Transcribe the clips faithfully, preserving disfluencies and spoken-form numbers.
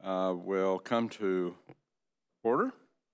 uh, will come to order.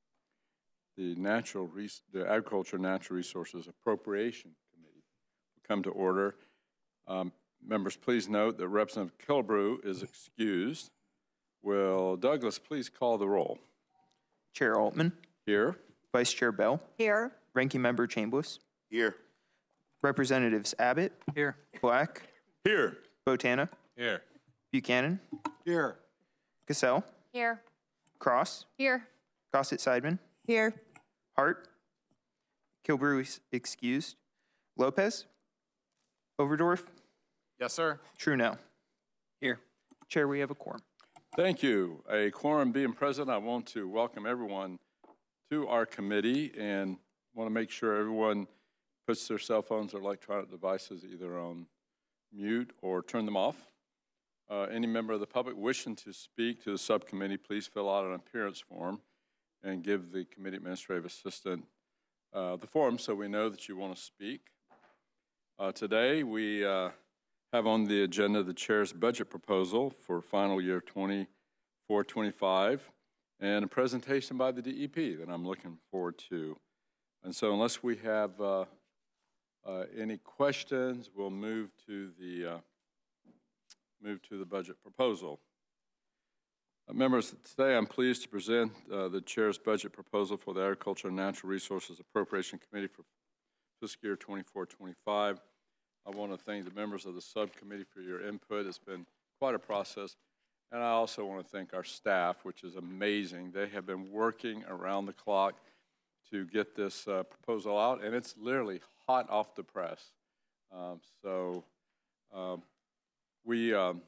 The Natural Res the Agriculture and Natural Resources Appropriation Committee will come to order. Um, members, please note that Representative Killebrew is excused. Will Douglas please call the roll? Chair Altman. Here. Vice Chair Bell. Here. Ranking Member Chambliss. Here. Representatives Abbott. Here. Black. Here. Botana. Here. Buchanan. Here. Cassell. Here. Cross. Here. Gossett-Seidman. Here. Hart. Killebrew is excused. Lopez. Overdorf. Yes, sir. Trunell. Here. Chair, we have a quorum. Thank you. A quorum being present, I want to welcome everyone to our committee and want to make sure everyone puts their cell phones or electronic devices either on mute or turn them off. Uh, any member of the public wishing to speak to the subcommittee, please fill out an appearance form and give the committee administrative assistant uh, the form so we know that you want to speak. Uh, today we uh, have on the agenda the chair's budget proposal for final year twenty-four twenty-five and a presentation by the D E P that I'm looking forward to. And so unless we have uh, uh, any questions, we'll move to the uh, move to the budget proposal. Uh, members, today I'm pleased to present uh, the chair's budget proposal for the Agriculture and Natural Resources Appropriation Committee for fiscal year twenty-four twenty-five. I want to thank the members of the subcommittee for your input. It's been quite a process. And I also want to thank our staff, which is amazing. They have been working around the clock to get this uh, proposal out, and it's literally hot off the press. Um, so um, we, um,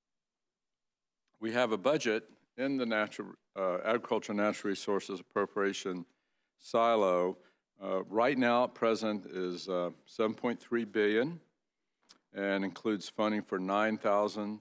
we have a budget in the natural, uh, Agriculture and Natural Resources Appropriation silo. Uh, right now, at present, is uh, seven point three billion dollars and includes funding for nine thousand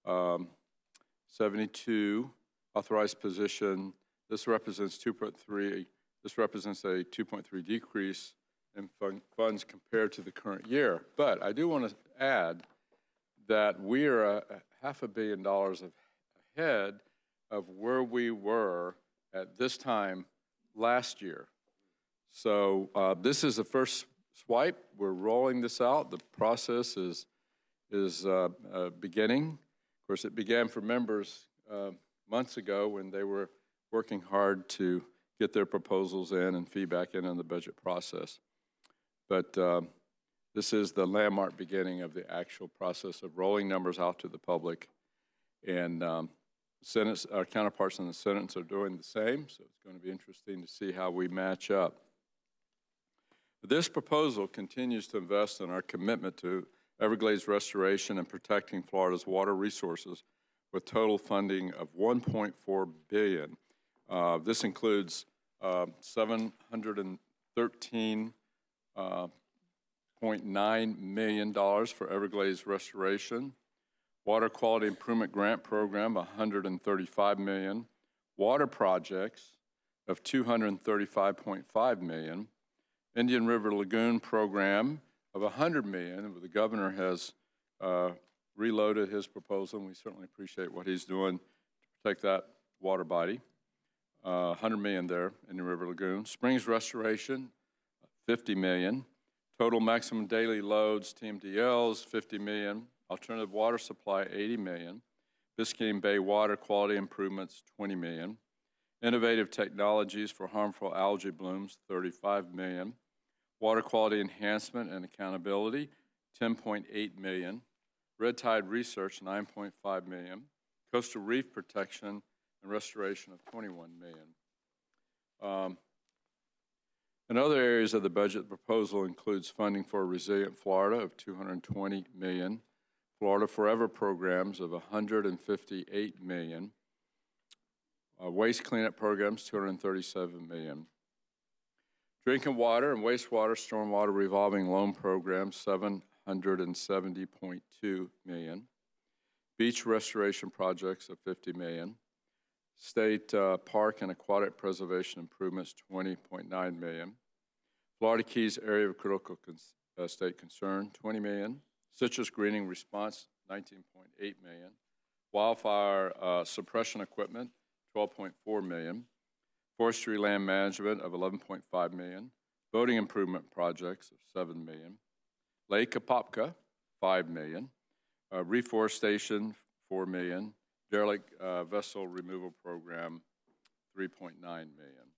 seventy-two authorized position. This represents two point three. This represents a two point three decrease in fund, funds compared to the current year. But I do want to add that we are a, a half a billion dollars of, ahead of where we were at this time last year. So uh, this is the first swipe. We're rolling this out. The process is, is uh, uh, beginning. Of course, it began for members uh, months ago when they were working hard to get their proposals in and feedback in on the budget process. But uh, this is the landmark beginning of the actual process of rolling numbers out to the public. And um, Senate, our counterparts in the Senate are doing the same, so it's going to be interesting to see how we match up. This proposal continues to invest in our commitment to Everglades restoration and protecting Florida's water resources with total funding of one point four billion dollars. Uh, this includes uh, seven hundred thirteen point nine million dollars for Everglades restoration, Water Quality Improvement Grant Program, one hundred thirty-five million dollars, water projects of two hundred thirty-five point five million dollars, Indian River Lagoon Program of one hundred million dollars. The governor has uh, reloaded his proposal, and we certainly appreciate what he's doing to protect that water body. Uh, one hundred million dollars there, Indian River Lagoon. Springs Restoration, fifty million dollars. Total Maximum Daily Loads, T M D Ls, fifty million dollars. Alternative Water Supply, eighty million dollars. Biscayne Bay Water Quality Improvements, twenty million dollars. Innovative Technologies for Harmful Algae Blooms, thirty-five million dollars. Water Quality Enhancement and Accountability, ten point eight million dollars. Red Tide Research, nine point five million dollars. Coastal Reef Protection and Restoration of twenty-one million dollars. Um, in other areas of the budget, the proposal includes funding for Resilient Florida of two hundred twenty million dollars. Florida Forever programs of one hundred fifty-eight million dollars. Uh, waste cleanup programs, two hundred thirty-seven million dollars. Drinking water and wastewater stormwater revolving loan programs, seven hundred seventy point two million dollars. Beach restoration projects of fifty million dollars. State uh, park and aquatic preservation improvements, twenty point nine million dollars. Florida Keys Area of Critical Cons uh, State Concern, twenty million dollars. Citrus Greening Response, nineteen point eight million dollars. Wildfire uh, suppression equipment, twelve point four million dollars. Forestry land management of eleven point five million dollars. Boating improvement projects of seven million dollars. Lake Apopka, five million dollars. Uh, reforestation, four million dollars. Derelict uh, vessel removal program, three point nine million dollars.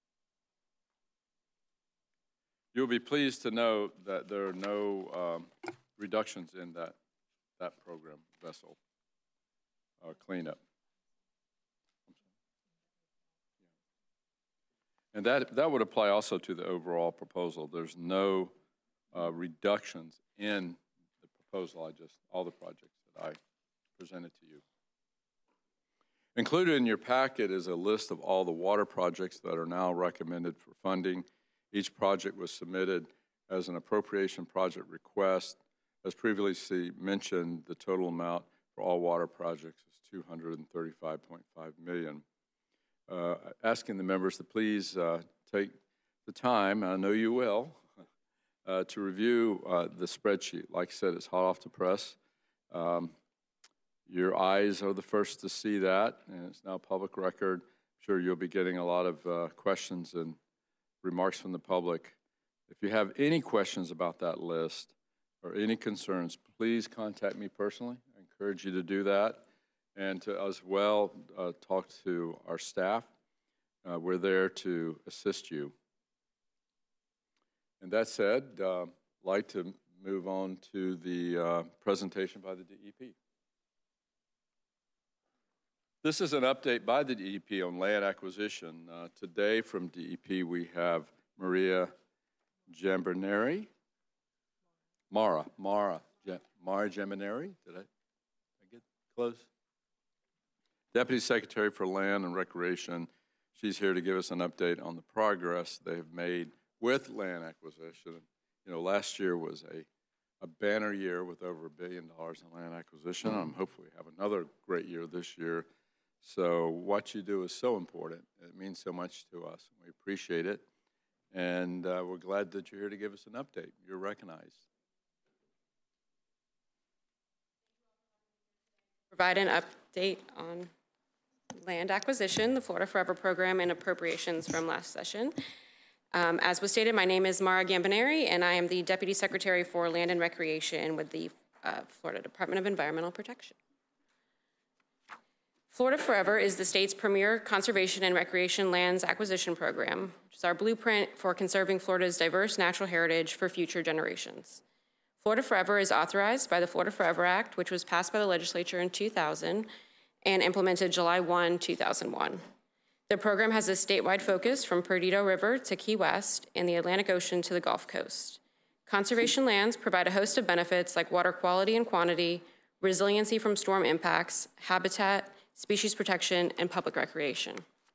You'll be pleased to know that there are no um, reductions in that, that program, vessel uh, cleanup. And that, that would apply also to the overall proposal. There's no uh, reductions in the proposal. I just, all the projects that I presented to you. Included in your packet is a list of all the water projects that are now recommended for funding. Each project was submitted as an appropriation project request. As previously mentioned, the total amount for all water projects is two hundred thirty-five point five million dollars. Uh, asking the members to please uh, take the time, I know you will, uh, to review uh, the spreadsheet. Like I said, it's hot off the press. Um, your eyes are the first to see that, and it's now public record. I'm sure you'll be getting a lot of uh, questions and remarks from the public. If you have any questions about that list or any concerns, please contact me personally. I encourage you to do that. And to as well uh, talk to our staff. Uh, we're there to assist you. And that said, uh, I'd like to move on to the uh, presentation by the D E P. This is an update by the D E P on land acquisition. Uh, today from D E P we have Maria Giamberneri. Mara, Mara, Mara Giamberneri. Did I, did I get close? Deputy Secretary for Land and Recreation. She's here to give us an update on the progress they have made with land acquisition. You know, last year was a, a banner year with over a billion dollars in land acquisition. I'm hopefully have another great year this year. So what you do is so important. It means so much to us. We appreciate it. And uh, we're glad that you're here to give us an update. You're recognized. Provide an update on land acquisition, the Florida Forever program, and appropriations from last session. Um, as was stated, my name is Mara Giamberneri, and I am the Deputy Secretary for Land and Recreation with the uh, Florida Department of Environmental Protection. Florida Forever is the state's premier conservation and recreation lands acquisition program, which is our blueprint for conserving Florida's diverse natural heritage for future generations. Florida Forever is authorized by the Florida Forever Act, which was passed by the legislature in two thousand and implemented July first, two thousand one. The program has a statewide focus from Perdido River to Key West and the Atlantic Ocean to the Gulf Coast. Conservation lands provide a host of benefits like water quality and quantity, resiliency from storm impacts, habitat, species protection, and public recreation.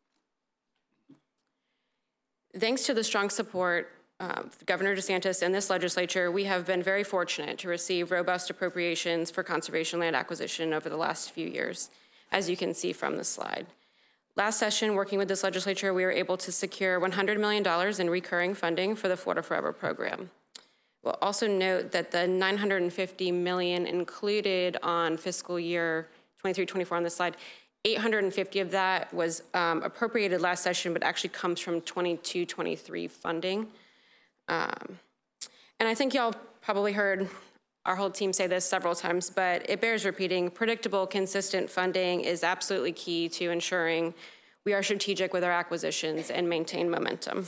Thanks to the strong support of Governor DeSantis and this legislature, we have been very fortunate to receive robust appropriations for conservation land acquisition over the last few years, as you can see from the slide. Last session, working with this legislature, we were able to secure one hundred million dollars in recurring funding for the Florida Forever program. We'll also note that the nine hundred fifty million dollars included on fiscal year twenty-three twenty-four on this slide, eight hundred fifty of that was um, appropriated last session, but actually comes from twenty-two twenty-three funding. Um, and I think y'all probably heard our whole team say this several times, but it bears repeating. Predictable, consistent funding is absolutely key to ensuring we are strategic with our acquisitions and maintain momentum.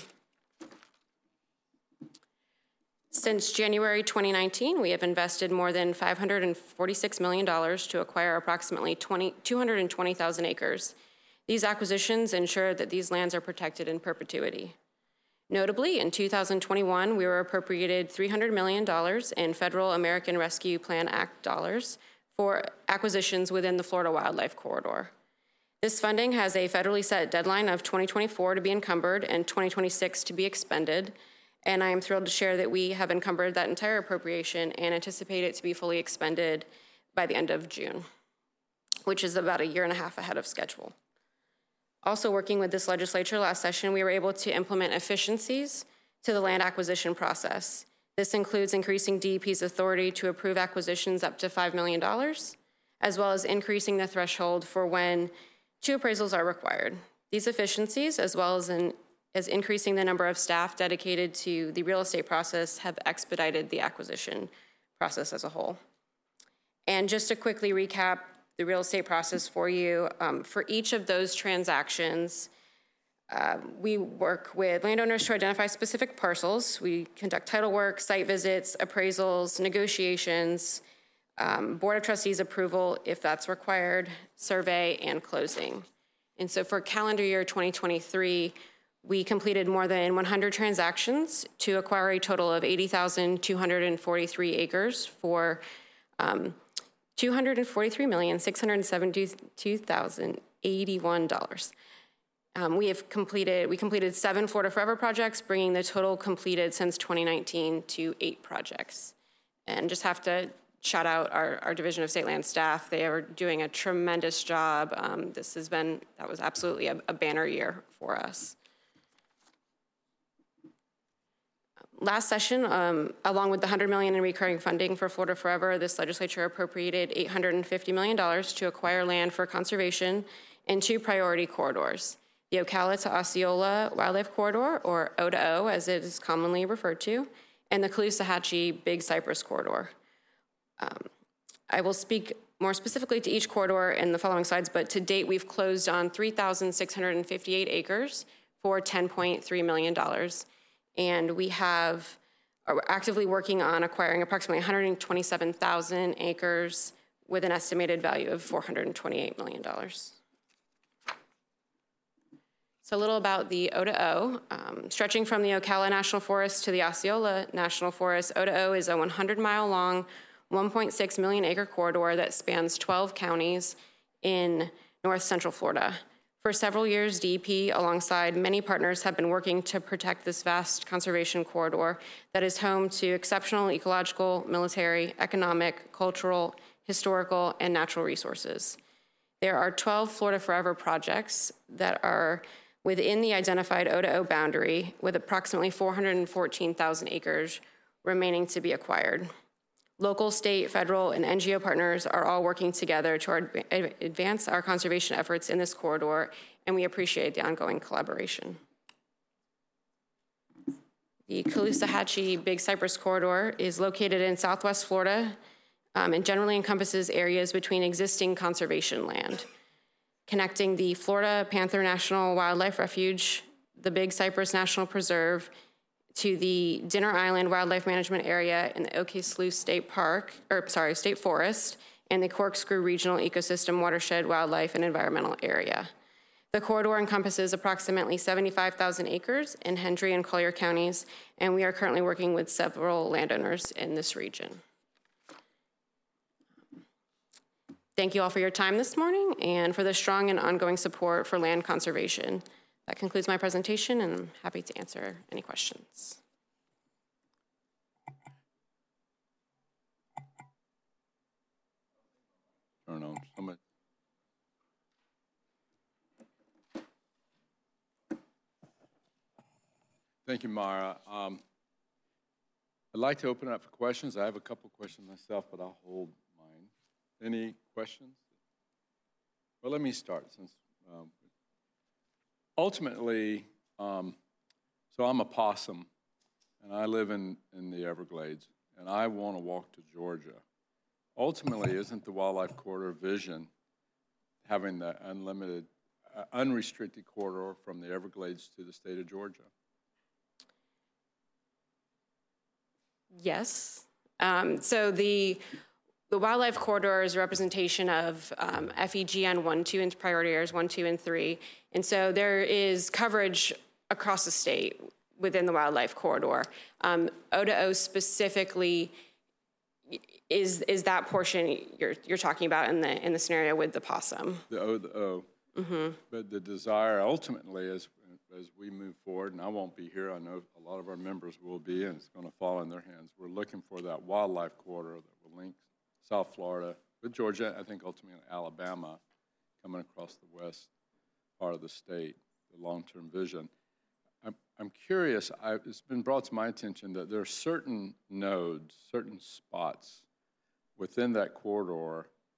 Since January twenty nineteen, we have invested more than five hundred forty-six million dollars to acquire approximately two hundred twenty thousand acres. These acquisitions ensure that these lands are protected in perpetuity. Notably, in two thousand twenty-one, we were appropriated three hundred million dollars in Federal American Rescue Plan Act dollars for acquisitions within the Florida Wildlife Corridor. This funding has a federally set deadline of twenty twenty-four to be encumbered and twenty twenty-six to be expended. And I am thrilled to share that we have encumbered that entire appropriation and anticipate it to be fully expended by the end of June, which is about a year and a half ahead of schedule. Also working with this legislature last session, we were able to implement efficiencies to the land acquisition process. This includes increasing D E P's authority to approve acquisitions up to five million dollars, as well as increasing the threshold for when two appraisals are required. These efficiencies, as well as, in, as increasing the number of staff dedicated to the real estate process, have expedited the acquisition process as a whole. And just to quickly recap the real estate process for you, um, for each of those transactions, uh, we work with landowners to identify specific parcels. We conduct title work, site visits, appraisals, negotiations, um, Board of Trustees approval if that's required, survey, and closing. And so for calendar year twenty twenty-three, we completed more than one hundred transactions to acquire a total of eighty thousand two hundred forty-three acres for um, two hundred forty-three million six hundred seventy-two thousand eighty-one dollars. Um, we have completed, we completed seven Florida Forever projects, bringing the total completed since twenty nineteen to eight projects. And just have to shout out our, our Division of State Land staff. They are doing a tremendous job. Um, this has been, that was absolutely a, a banner year for us. Last session, um, along with the one hundred million dollars in recurring funding for Florida Forever, this legislature appropriated eight hundred fifty million dollars to acquire land for conservation in two priority corridors, the Ocala to Osceola Wildlife Corridor, or O to O as it is commonly referred to, and the Caloosahatchee Big Cypress Corridor. Um, I will speak more specifically to each corridor in the following slides, but to date we've closed on three thousand six hundred fifty-eight acres for ten point three million dollars. And we have, are actively working on acquiring approximately one hundred twenty-seven thousand acres with an estimated value of four hundred twenty-eight million dollars. So a little about the O to O. Um, stretching from the Ocala National Forest to the Osceola National Forest, O to O is a one hundred mile long, one point six million acre corridor that spans twelve counties in north central Florida. For several years, D E P, alongside many partners, have been working to protect this vast conservation corridor that is home to exceptional ecological, military, economic, cultural, historical, and natural resources. There are twelve Florida Forever projects that are within the identified O to O boundary, with approximately four hundred fourteen thousand acres remaining to be acquired. Local, state, federal, and N G O partners are all working together to advance our conservation efforts in this corridor, and we appreciate the ongoing collaboration. The Caloosahatchee Big Cypress Corridor is located in Southwest Florida um, and generally encompasses areas between existing conservation land, connecting the Florida Panther National Wildlife Refuge, the Big Cypress National Preserve, to the Dinner Island Wildlife Management Area in the Oke Slough State Park, or sorry, State Forest, and the Corkscrew Regional Ecosystem Watershed Wildlife and Environmental Area. The corridor encompasses approximately seventy-five thousand acres in Hendry and Collier counties, and we are currently working with several landowners in this region. Thank you all for your time this morning and for the strong and ongoing support for land conservation. That concludes my presentation, and I'm happy to answer any questions. Turn on somebody. Thank you, Mara. Um, I'd like to open it up for questions. I have a couple questions myself, but I'll hold mine. Any questions? Well, let me start since um, ultimately, um, so I'm a possum, and I live in, in the Everglades, and I want to walk to Georgia. Ultimately, isn't the Wildlife Corridor vision having the unlimited, uh, unrestricted corridor from the Everglades to the state of Georgia? Yes. Um, so the The Wildlife Corridor is a representation of um, F E G N one, two, and priority areas one, two, and three. And so there is coverage across the state within the Wildlife Corridor. Um, O to O specifically is is that portion you're you're talking about in the in the scenario with the possum. The O, the O. Mm-hmm. But the desire ultimately is, as we move forward, and I won't be here, I know a lot of our members will be, and it's going to fall in their hands. We're looking for that Wildlife Corridor that will link South Florida with Georgia, I think ultimately Alabama, coming across the west part of the state, the long-term vision. I'm, I'm curious, I, it's been brought to my attention that there are certain nodes, certain spots within that corridor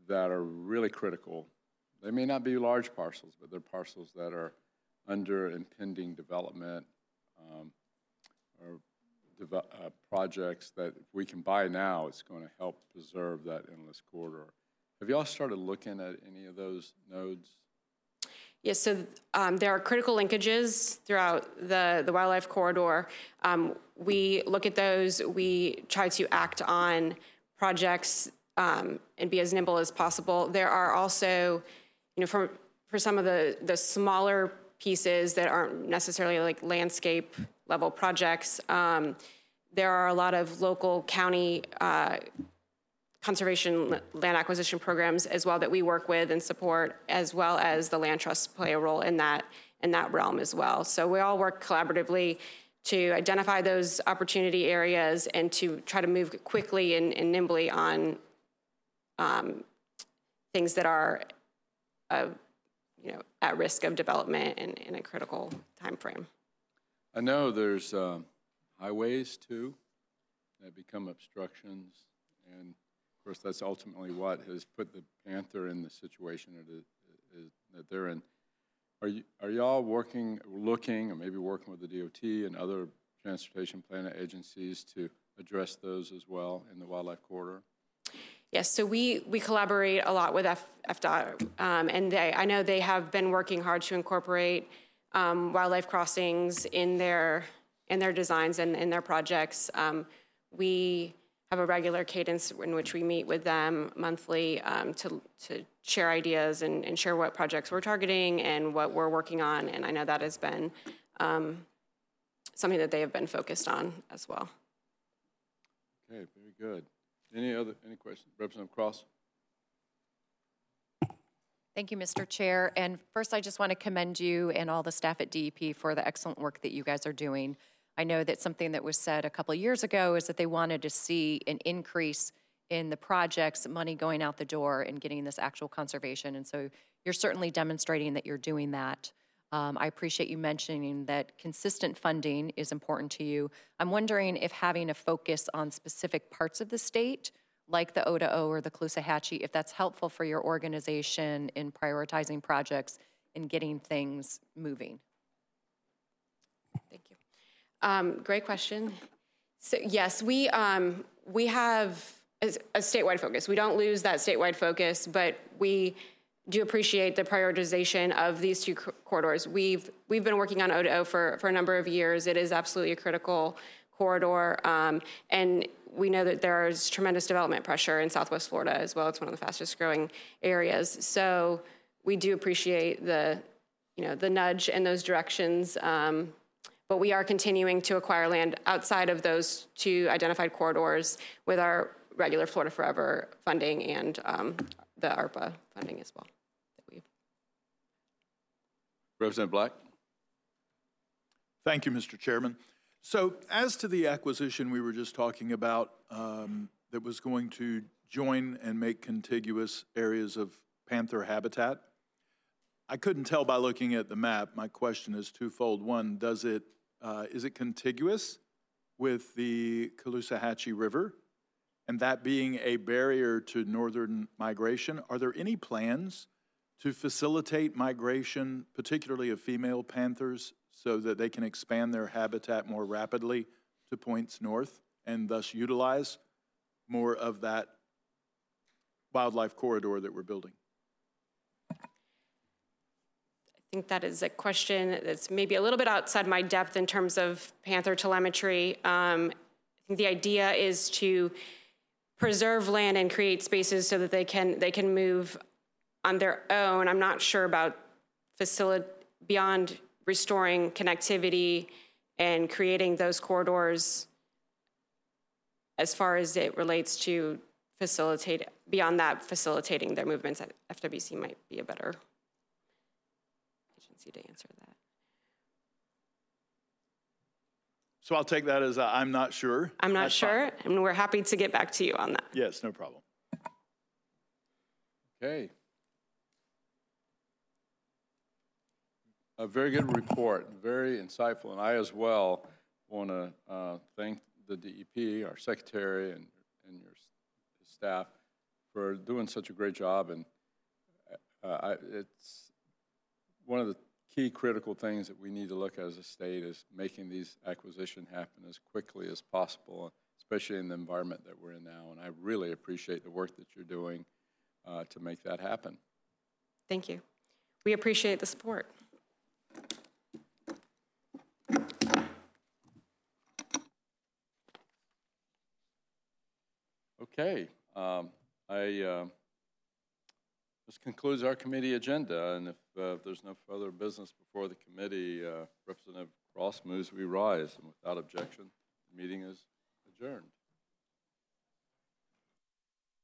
that are really critical. They may not be large parcels, but they're parcels that are under impending development um, or deve- uh, projects that if we can buy now, it's going to help preserve that endless corridor. Have y'all started looking at any of those nodes? Yes, so um, there are critical linkages throughout the, the wildlife corridor. Um, we look at those, we try to act on projects um, and be as nimble as possible. There are also, you know, for, for some of the, the smaller pieces that aren't necessarily like landscape level projects, um, there are a lot of local county uh, conservation land acquisition programs as well that we work with and support, as well as the land trusts play a role in that in that realm as well. So we all work collaboratively to identify those opportunity areas and to try to move quickly and, and nimbly on um, things that are, uh, you know, at risk of development in, in a critical time frame. I know there's um, highways too that become obstructions, and of course that's ultimately what has put the Panther in the situation that, it, is, that they're in. Are you are y'all working, looking, or maybe working with the D O T and other transportation planning agencies to address those as well in the wildlife corridor? Yes, so we we collaborate a lot with F, FDOT, um, and they, I know they have been working hard to incorporate um, wildlife crossings in their in their designs and in their projects. Um, we have a regular cadence in which we meet with them monthly um, to to share ideas and, and share what projects we're targeting and what we're working on. And I know that has been um, something that they have been focused on as well. Okay, very good. Any other, any questions? Representative Cross? Thank you, Mister Chair. And first, I just want to commend you and all the staff at D E P for the excellent work that you guys are doing. I know that something that was said a couple of years ago is that they wanted to see an increase in the projects, money going out the door and getting this actual conservation. And so you're certainly demonstrating that you're doing that. Um, I appreciate you mentioning that consistent funding is important to you. I'm wondering if having a focus on specific parts of the state, like the O to O or the Caloosahatchee, if that's helpful for your organization in prioritizing projects and getting things moving. Thank you. Um, great question. So yes, we um, we have a, a statewide focus. We don't lose that statewide focus, but we do appreciate the prioritization of these two corridors. We've we've been working on O to O for, for a number of years. It is absolutely a critical corridor, um, and we know that there is tremendous development pressure in Southwest Florida as well. It's one of the fastest growing areas. So we do appreciate the, you know, the nudge in those directions, um, but we are continuing to acquire land outside of those two identified corridors with our regular Florida Forever funding and um, the ARPA funding as well. Representative Black? Thank you, Mister Chairman. So as to the acquisition we were just talking about um, that was going to join and make contiguous areas of panther habitat, I couldn't tell by looking at the map. My question is twofold. One, does it, uh, is it contiguous with the Caloosahatchee River? And that being a barrier to northern migration, are there any plans to facilitate migration, particularly of female panthers, so that they can expand their habitat more rapidly to points north and thus utilize more of that wildlife corridor that we're building? I think that is a question that's maybe a little bit outside my depth in terms of panther telemetry. Um, I think the idea is to preserve land and create spaces so that they can they can move on their own. I'm not sure about facility beyond restoring connectivity and creating those corridors as far as it relates to facilitate, beyond that, facilitating their movements. F W C might be a better agency to answer that. So I'll take that as a, I'm not sure. I'm not That's sure, fine. and we're happy to get back to you on that. Yes, no problem. Okay. A very good report, very insightful, and I as well want to uh, thank the D E P, our secretary, and, and your staff for doing such a great job. And uh, I, it's one of the key critical things that we need to look at as a state is making these acquisitions happen as quickly as possible, especially in the environment that we're in now. And I really appreciate the work that you're doing uh, to make that happen. Thank you. We appreciate the support. Okay. Um, I, uh, this concludes our committee agenda, and if, uh, if there's no further business before the committee, uh, Representative Cross moves we rise, and without objection, the meeting is adjourned.